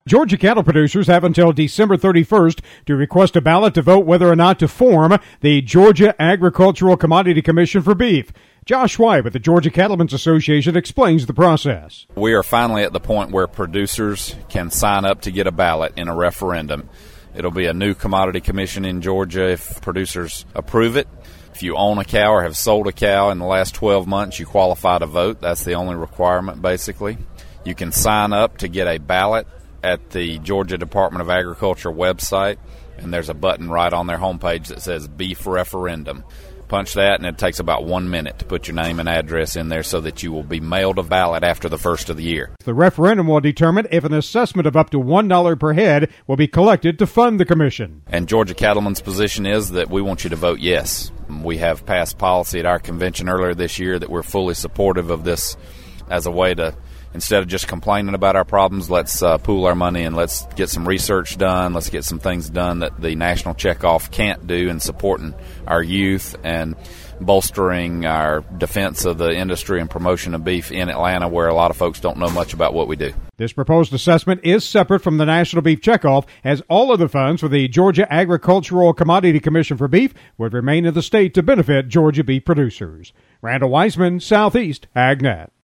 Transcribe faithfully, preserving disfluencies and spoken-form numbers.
Georgia cattle producers have until December thirty-first to request a ballot to vote whether or not to form the Georgia Agricultural Commodity Commission for beef. Josh White with the Georgia Cattlemen's Association explains the process. We are finally at the point where producers can sign up to get a ballot in a referendum. It'll be a new commodity commission in Georgia if producers approve it. If you own a cow or have sold a cow in the last twelve months, you qualify to vote. That's the only requirement, basically. You can sign up to get a ballot at the Georgia Department of Agriculture website, and there's a button right on their homepage that says Beef Referendum. Punch that, and it takes about one minute to put your name and address in there so that you will be mailed a ballot after the first of the year. The referendum will determine if an assessment of up to one dollar per head will be collected to fund the commission. And Georgia Cattlemen's position is that we want you to vote yes. We have passed policy at our convention earlier this year that we're fully supportive of this as a way to, instead of just complaining about our problems, let's uh, pool our money and let's get some research done. Let's get some things done that the National Checkoff can't do in supporting our youth and bolstering our defense of the industry and promotion of beef in Atlanta, where a lot of folks don't know much about what we do. This proposed assessment is separate from the National Beef Checkoff, as all of the funds for the Georgia Agricultural Commodity Commission for beef would remain in the state to benefit Georgia beef producers. Randall Weisman, Southeast AgNet.